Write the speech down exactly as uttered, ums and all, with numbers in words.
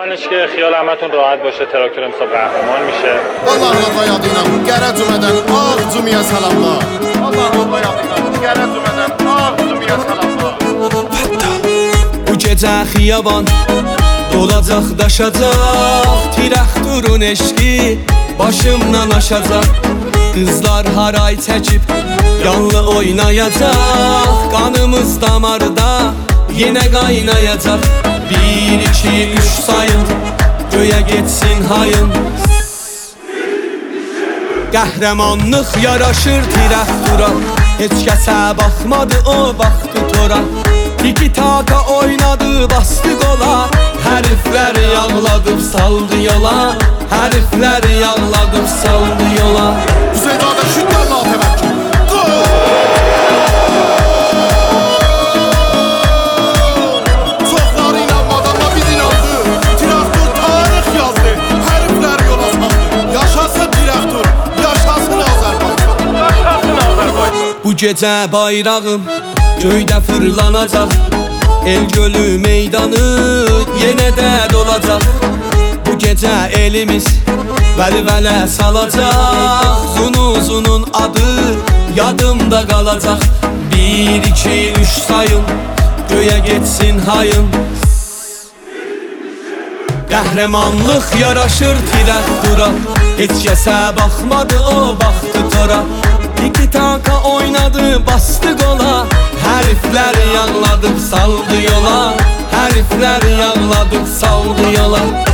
اولش که خیال همتون راحت باشه تراکتور امسال قهرمان میشه. Allah Allah yadıyla Qərə cümlədən ağ cümiyə salamlar. Allah Allah yadıyla Qərə cümlədən ağ cümiyə salamlar. Bu gecə xiyaban dolacaq, daşacaq, traktorun eşqi başımdan aşacaq. Qızlar haray çəkib yanlı oynayacaq, qanımız damarda yenə qaynayacaq. Bir, iki, üç sayın, göyə getsin hayın. Qəhrəmanlıq yaraşır traktora, heç kəsə baxmadı o vaxtı tora. Tiki taka oynadı, bastı qola, hərfləri yağladıb saldı yola, hərfləri yağladıb saldı yola. Hüseynadə şüddətlə təvəkkül. Çoxları inanmadan da biz inandı. Traktor tarix yazdı, hərflər yola saldı. Yaşasın traktor, yaşasın Azərbaycan. Yaşasın Azərbaycan. Bu gecə bayrağım göydə fırlanacaq, el gölü meydanı yenə də dolacaq. Bu gecə elimiz vəli-vələ salacaq, Zunuzunun adı yadımda qalacaq. Bir, iki, üç sayın, göyə getsin hayın. Qəhrəmanlıq yaraşır traktora, heç kəsə baxmadı o vaxtı tora. Tiki taka oynadı, bastı qola, hərfləri yağladıb saldı yola, hərfləri yağladıb saldı yola.